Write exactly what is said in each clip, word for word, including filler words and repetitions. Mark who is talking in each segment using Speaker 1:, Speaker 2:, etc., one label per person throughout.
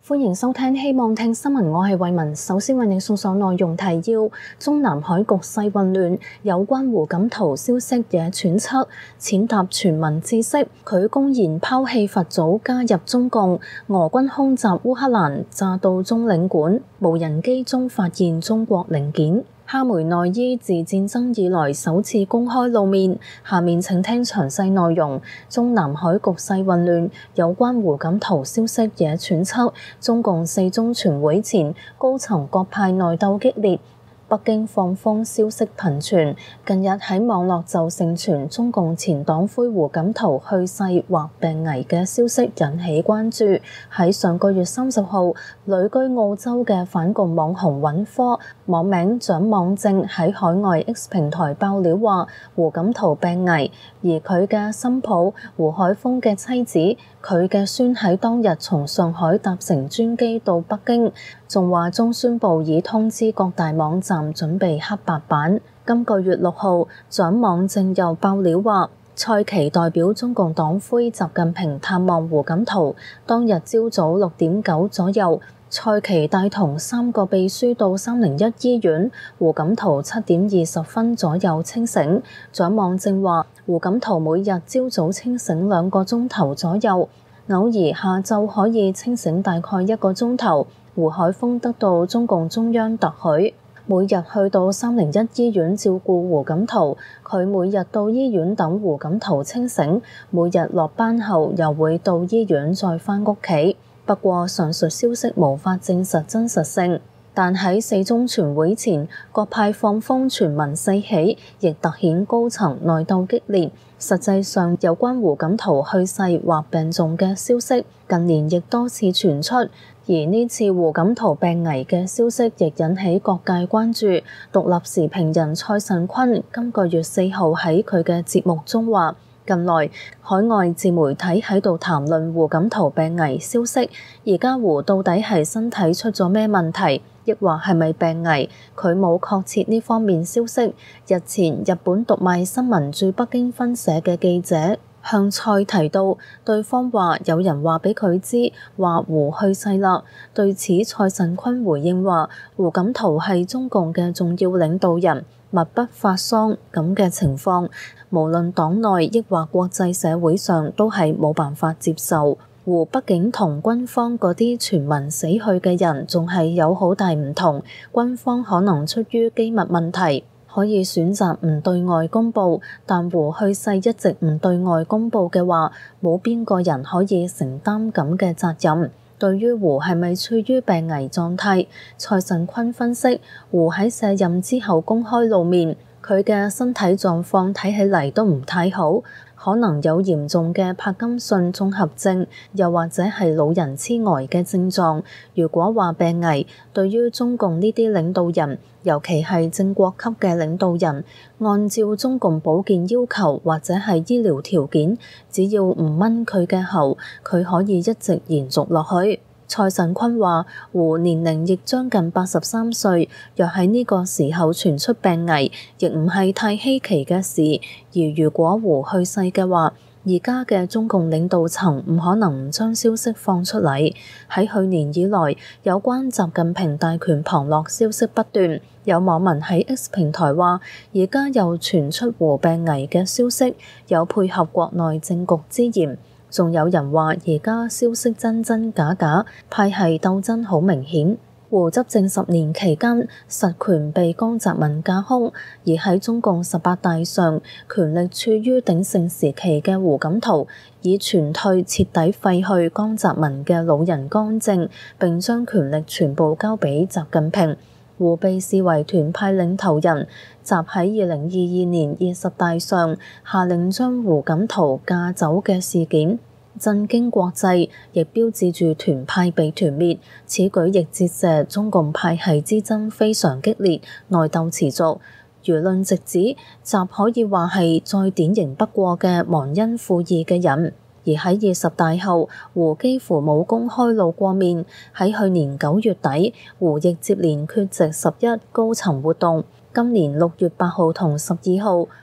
Speaker 1: 歡迎收聽希望聽新聞，我係慧雯。首先為你送上內容提要：中南海局勢混亂，有關胡錦濤消息惹揣測，踐踏全民知識。佢公然拋棄佛祖加入中共。俄軍空襲烏克蘭，炸到中領館，無人機中發現中國零件。哈梅內伊自戰爭以來首次公開露面，下面請聽詳細內容。中南海局勢混亂，有關胡錦濤消息惹揣測，中共四中全會前高層各派內鬥激烈。北京放風消息頻傳，近日喺網絡就盛傳中共前黨魁胡錦濤去世或病危嘅消息引起關注。喺上個月三十號，旅居澳洲嘅反共網紅尹科網名蔣網正喺海外 X 平台爆料話胡錦濤病危，而佢嘅新抱胡海峰嘅妻子，佢嘅孫喺當日從上海搭乘專機到北京，仲話中宣部已通知各大網站準備黑白版。今個月六號，蔣網正又爆料話，蔡奇代表中共黨魁習近平探望胡錦濤，當日朝早六點九左右，蔡奇帶同三個秘書到三零一醫院，胡錦濤七點二十分左右清醒。蔣網正話，胡錦濤每日朝早清醒兩個鐘頭左右，偶爾下晝可以清醒大概一個鐘頭。胡海峰得到中共中央特許，每日去到三零一醫院照顧胡錦濤，佢每日到醫院等胡錦濤清醒，每日落班後又會到醫院再返屋企。不過上述消息無法證實真實性，但喺四中全會前，各派放風傳聞四起，亦凸顯高層內鬥激烈。實際上，有關胡錦濤去世或病重嘅消息，近年亦多次傳出，而呢次胡錦濤病危嘅消息亦引起各界關注。獨立時評人蔡慎坤今個月四號喺佢嘅節目中話，近來海外自媒體喺度談論胡錦濤病危消息，而家胡到底係身體出咗咩問題，抑或係咪病危？佢冇確切呢方面消息。日前日本讀賣新聞駐北京分社嘅記者向蔡提到，對方話有人話俾佢知，話胡去世啦。對此蔡慎坤回應話，胡錦濤係中共嘅重要領導人，密不發喪咁嘅情況，無論黨內抑或國際社會上都係冇辦法接受。胡畢竟同軍方嗰啲傳聞死去嘅人仲係有好大唔同，軍方可能出於機密問題，可以選擇唔對外公佈，但胡去世一直唔對外公佈嘅話，冇邊個人可以承擔咁嘅責任。對於胡係咪處於病危狀態，蔡慎坤分析，胡喺卸任之後公開露面，佢嘅身體狀況睇起嚟都唔太好，可能有嚴重嘅帕金遜綜合症，又或者係老人痴呆嘅症狀。如果話病危，對於中共呢啲領導人，尤其係正國級嘅領導人，按照中共保健要求或者係醫療條件，只要唔掹佢嘅喉，佢可以一直延續落去。蔡慎坤話，胡年齡亦將近八十三歲，若喺呢個時候傳出病危，亦唔係太稀奇嘅事。而如果胡去世嘅話，而家嘅中共領導層唔可能唔將消息放出嚟。喺去年以來，有關習近平大權旁落消息不斷，有網民喺 X 平台話，而家又傳出胡病危嘅消息，有配合國內政局之嫌。仲有人話，而家消息真真假假，派系鬥爭好明顯。胡執政十年期間，實權被江澤民架空，而喺中共十八大上，權力處於鼎盛時期嘅胡錦濤，以全退徹底廢去江澤民嘅老人幹政，並將權力全部交俾習近平。胡被視為團派領頭人，習喺二零二二年二十大上下令將胡錦濤架走嘅事件，震驚國際，亦標誌住團派被團滅。此舉亦折射中共派系之爭非常激烈，內鬥持續。輿論直指習可以話係再典型不過嘅忘恩負義嘅人。而喺二十大後，胡幾乎冇公開露過面。喺去年九月底，胡亦接連缺席十一高層活動。今年六月八號同十二號，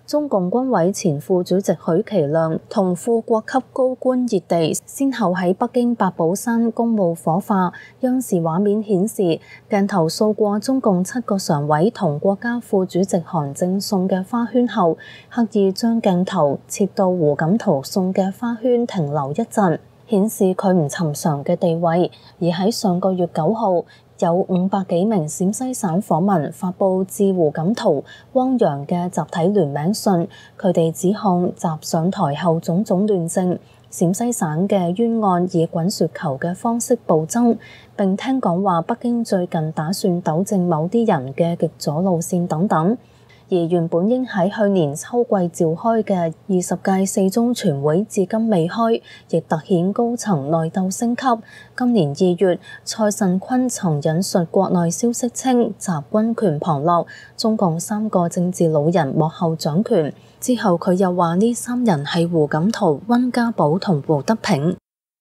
Speaker 1: 中共軍委前副主席許其亮同副國級高官熱地先後喺北京八寶山公墓火化。央視畫面顯示，鏡頭掃過中共七個常委同國家副主席韓正送嘅花圈後，刻意將鏡頭切到胡錦濤送嘅花圈停留一陣，顯示佢唔尋常嘅地位。而喺上個月九號，有五百幾名陝西省訪民發布致胡錦濤、汪洋嘅集體聯名信，佢哋指控習上台後種種亂政，陝西省嘅冤案以滾雪球嘅方式暴增，並聽講話北京最近打算糾正某啲人嘅極左路線等等。而原本應喺去年秋季召開嘅二十屆四中全會至今未開，亦凸顯高層內鬥升級。今年二月，蔡慎坤曾引述國內消息稱習軍權旁落，中共三個政治老人幕後掌權。之後佢又話呢三人係胡錦濤、溫家寶同胡德平。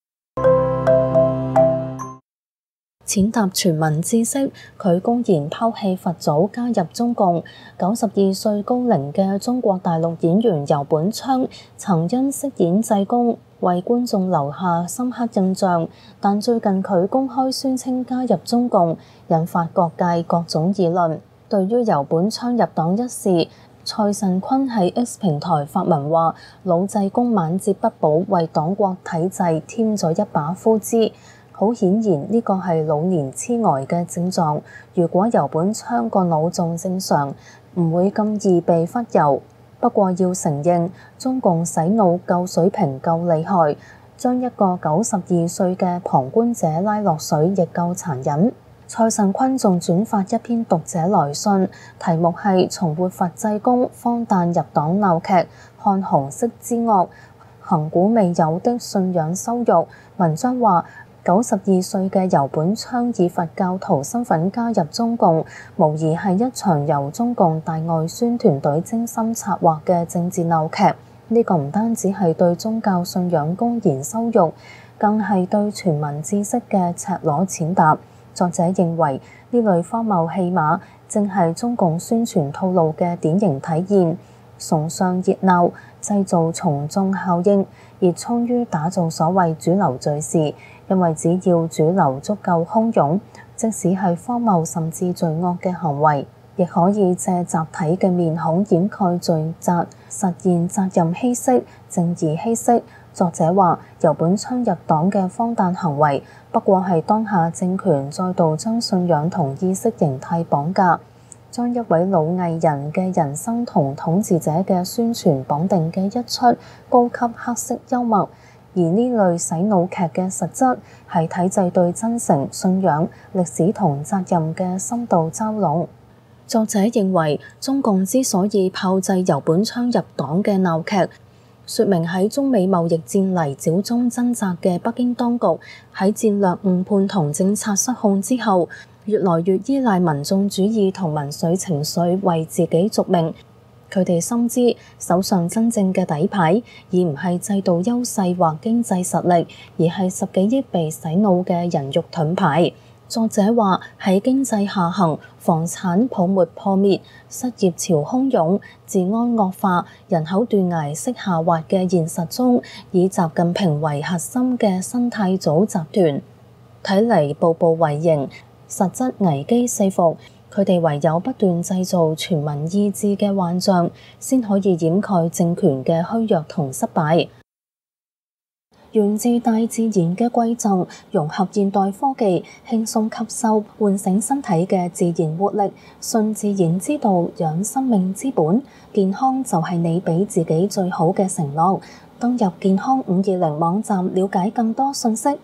Speaker 1: 踐踏全民知識，佢公然拋棄佛祖加入中共。九十二歲高齡嘅中國大陸演員游本昌曾因飾演濟公為觀眾留下深刻印象，但最近佢公開宣稱加入中共，引發各界各種議論。對於游本昌入黨一事，蔡慎坤喺 X 平台發文話：老濟公晚節不保，為黨國體制添咗一把枯枝。好顯然呢個係老年痴呆嘅症狀。如果游本昌個腦仲正常，唔會咁易被忽悠。不過要承認，中共洗腦夠水平夠厲害，將一個九十二歲嘅旁觀者拉落水亦夠殘忍。蔡慎坤仲轉發一篇讀者來信，題目係重活佛濟公，荒誕入黨鬧劇，看紅色之惡，恆古未有的信仰羞辱。文章話，九十二歲嘅游本昌以佛教徒身份加入中共，無疑係一場由中共大外宣團隊精心策劃嘅政治鬧劇。呢、這個唔單止係對宗教信仰公然羞辱，更係對全民知識嘅赤裸踐踏。作者認為呢類荒謬戲碼正係中共宣傳套路嘅典型體現，崇尚熱鬧，製造從眾效應，熱衷於打造所謂主流敘事。因為只要主流足夠洶湧，即使係荒謬甚至罪惡嘅行為，亦可以借集體嘅面孔掩蓋罪責，實現責任稀釋、正義稀釋。作者話，游本昌入黨嘅荒誕行為，不過係當下政權再度將信仰同意識形態綁架，將一位老藝人嘅人生同統治者嘅宣傳綁定嘅一出高級黑色幽默。而呢類洗腦劇嘅實質係體制對真誠、信仰、歷史同責任嘅深度嘲弄。作者認為，中共之所以炮製游本昌入黨嘅鬧劇，說明喺中美貿易戰泥沼中掙扎嘅北京當局，喺戰略誤判同政策失控之後，越來越依賴民眾主義同民粹情緒為自己續命。佢哋深知手上真正嘅底牌，已唔係制度優勢或經濟實力，而係十幾億被洗腦嘅人肉盾牌。作者話，喺經濟下行、房產泡沫破滅、失業潮洶湧、治安惡化、人口斷崖式下滑嘅現實中，以習近平為核心嘅新太祖集團睇嚟步步為營，實質危機四伏。佢哋唯有不斷製造全民意志嘅幻象，先可以掩蓋政權嘅虛弱同失敗。源自大自然嘅饋贈，融合現代科技，輕鬆吸收，喚醒身體嘅自然活力。信自然之道，養生命之本。健康就係你俾自己最好嘅承諾。登入健康五二零網站，了解更多信息。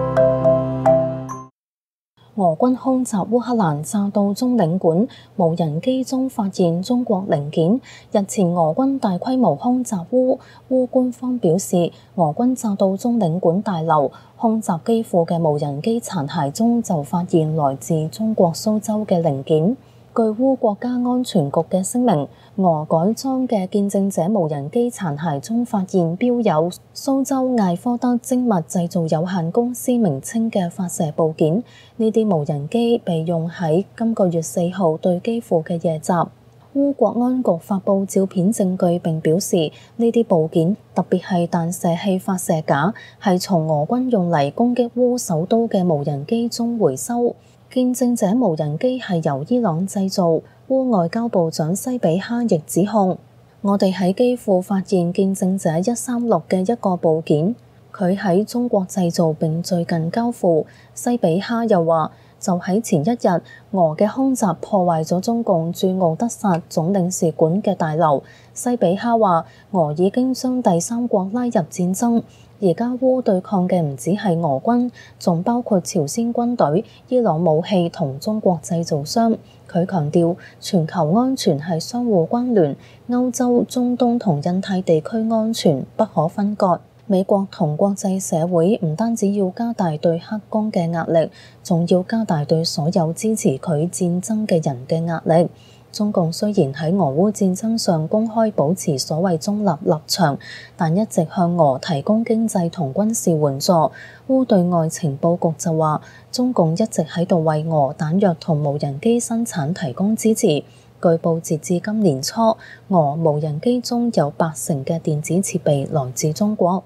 Speaker 1: 俄軍空襲烏克蘭，炸到中領館，無人機中發現中國零件。日前俄軍大規模空襲烏，烏官方表示，俄軍炸到中領館大樓，空襲機庫嘅無人機殘骸中就發現來自中國蘇州嘅零件。據烏國家安全局嘅聲明，俄改裝嘅見證者無人機殘骸中發現標有蘇州艾科德精密製造有限公司名稱嘅發射部件，呢啲無人機被用喺今個月四號對基輔嘅夜襲。 烏國安局發布照片證據並表示，呢啲部件，特別係彈射器發射架，係從俄軍用嚟攻擊烏首都嘅無人機中回收。見證者無人機係由伊朗製造。烏外交部長西比哈亦指控，我哋喺基輔發現見證者一三六嘅一個部件，佢喺中國製造並最近交付。西比哈又話，就喺前一日，俄嘅空襲破壞咗中共駐敖德薩總領事館嘅大樓。西比哈話，俄已經將第三國拉入戰爭，而家烏對抗嘅唔止係俄軍，仲包括朝鮮軍隊、伊朗武器同中國製造商。佢強調，全球安全係相互關聯，歐洲、中東同印太地區安全不可分割。美國同國際社會唔單止要加大對黑宮嘅壓力，仲要加大對所有支持佢戰爭嘅人嘅壓力。中共雖然喺俄烏戰爭上公開保持所謂中立立場，但一直向俄提供經濟同軍事援助。烏對外情報局就話，中共一直喺度為俄彈藥同無人機生產提供支持。據報截至今年初，俄無人機中有八成嘅電子設備來自中國。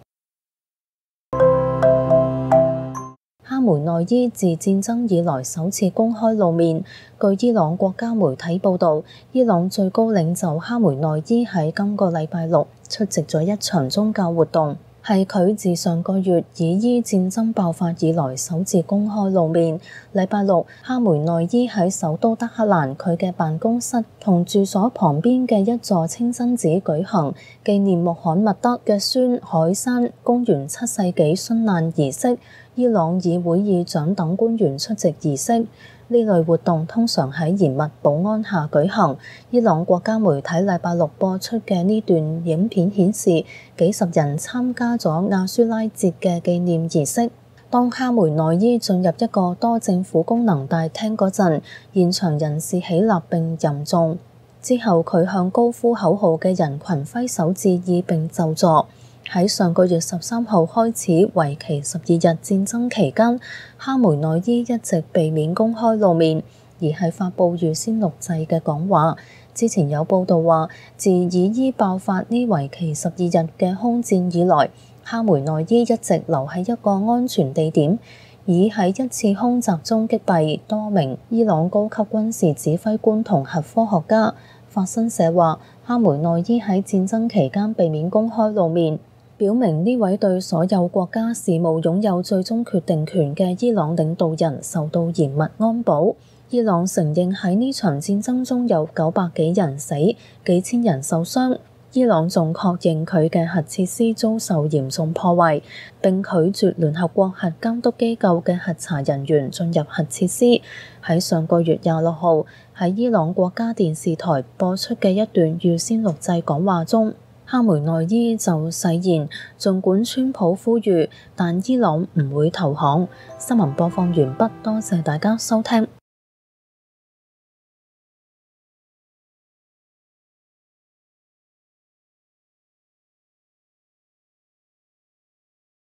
Speaker 1: 哈梅內伊自戰爭以來首次公開露面。據伊朗國家媒體報導，伊朗最高領袖哈梅內伊喺今個禮拜六出席咗一場宗教活動，係佢自上個月以伊戰爭爆發以來首次公開露面。禮拜六，哈梅內伊喺首都德黑蘭佢嘅辦公室同住所旁邊嘅一座清真寺舉行紀念穆罕默德嘅孫海山公元七世紀殉難儀式。伊朗議會議長等官員出席儀式。呢類活動通常喺嚴密保安下舉行。伊朗國家媒體禮拜六播出嘅呢段影片顯示，幾十人參加咗亞舒拉節嘅紀念儀式。當哈梅內伊進入一個多政府功能大廳嗰陣，現場人士起立並吟誦。之後佢向高呼口號嘅人群揮手致意並就座。喺上個月十三號開始，為期十二日戰爭期間，哈梅內伊一直避免公開露面，而係發布預先錄製嘅講話。之前有報道話，自以伊爆發呢為期十二日嘅空戰以來，哈梅內伊一直留喺一個安全地點，已喺一次空襲中擊斃多名伊朗高級軍事指揮官同核科學家。法新社話，哈梅內伊喺戰爭期間避免公開露面，表明呢位對所有國家事務擁有最終決定權嘅伊朗領導人受到嚴密安保。伊朗承認喺呢場戰爭中有九百幾人死，幾千人受傷。伊朗仲確認佢嘅核設施遭受嚴重破壞，並拒絕聯合國核監督機構嘅核查人員進入核設施。喺上個月廿六號，喺伊朗國家電視台播出嘅一段預先錄製講話中，哈梅內伊就誓言，儘管川普呼籲，但伊朗唔會投降。新聞播放完畢，多謝大家收聽。